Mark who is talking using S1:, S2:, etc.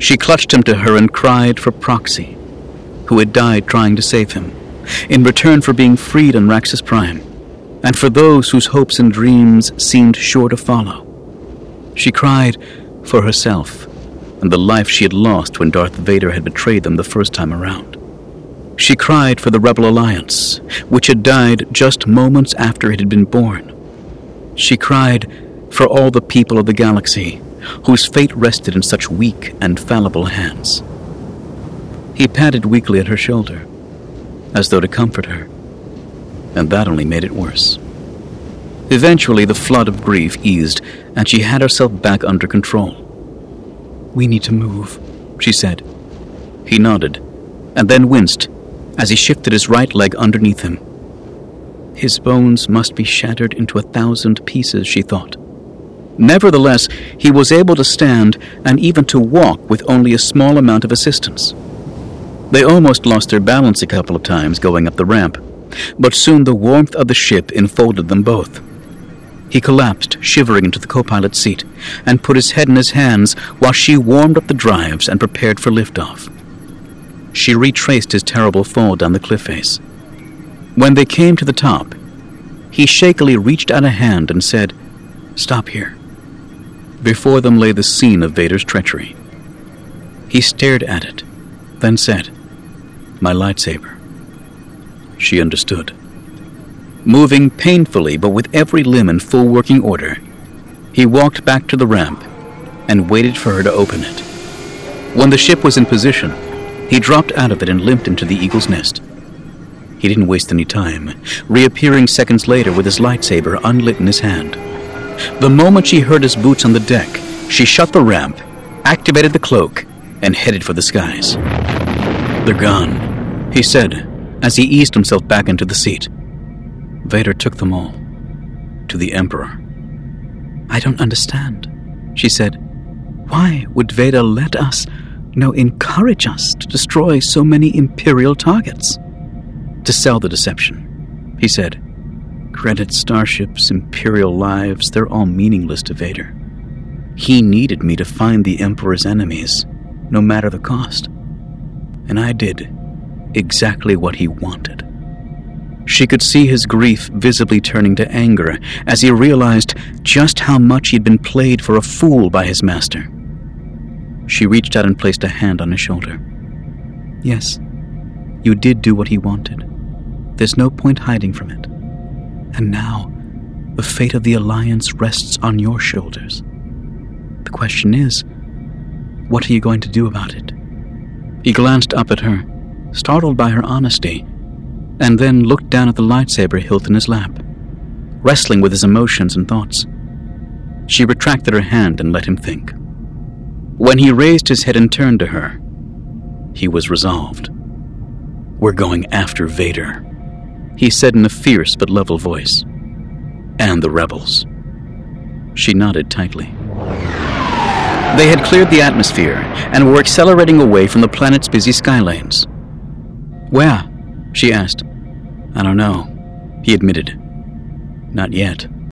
S1: She clutched him to her and cried for Proxy, who had died trying to save him, in return for being freed on Raxus Prime, and for those whose hopes and dreams seemed sure to follow. She cried for herself and the life she had lost when Darth Vader had betrayed them the first time around. She cried for the Rebel Alliance, which had died just moments after it had been born. She cried for all the people of the galaxy whose fate rested in such weak and fallible hands. He patted weakly at her shoulder, as though to comfort her, and that only made it worse. Eventually, the flood of grief eased, and she had herself back under control. "We need to move," she said. He nodded, and then winced as he shifted his right leg underneath him. His bones must be shattered into 1,000 pieces, she thought. Nevertheless, he was able to stand and even to walk with only a small amount of assistance. They almost lost their balance a couple of times going up the ramp, but soon the warmth of the ship enfolded them both. He collapsed, shivering into the co-pilot's seat, and put his head in his hands while she warmed up the drives and prepared for liftoff. She retraced his terrible fall down the cliff face. When they came to the top, he shakily reached out a hand and said, "Stop here." Before them lay the scene of Vader's treachery. He stared at it, then said, "My lightsaber." She understood. Moving painfully but with every limb in full working order, he walked back to the ramp and waited for her to open it. When the ship was in position, he dropped out of it and limped into the Eagle's Nest. He didn't waste any time, reappearing seconds later with his lightsaber unlit in his hand. The moment she heard his boots on the deck, she shut the ramp, activated the cloak, and headed for the skies. "They're gone," he said as he eased himself back into the seat. Vader took them all to the Emperor. "I don't understand," she said. "Why would Vader let us, encourage us to destroy so many Imperial targets?" "To sell the deception," he said. "Credit starships, Imperial lives, they're all meaningless to Vader. He needed me to find the Emperor's enemies, no matter the cost. And I did exactly what he wanted." She could see his grief visibly turning to anger as he realized just how much he'd been played for a fool by his master. She reached out and placed a hand on his shoulder. "Yes, you did do what he wanted. There's no point hiding from it. And now, the fate of the Alliance rests on your shoulders. The question is, what are you going to do about it?" He glanced up at her, startled by her honesty, and then looked down at the lightsaber hilt in his lap, wrestling with his emotions and thoughts. She retracted her hand and let him think. When he raised his head and turned to her, he was resolved. "We're going after Vader," he said in a fierce but level voice. "And the rebels." She nodded tightly. They had cleared the atmosphere and were accelerating away from the planet's busy skylanes. "Where?" she asked. "I don't know," he admitted. "Not yet."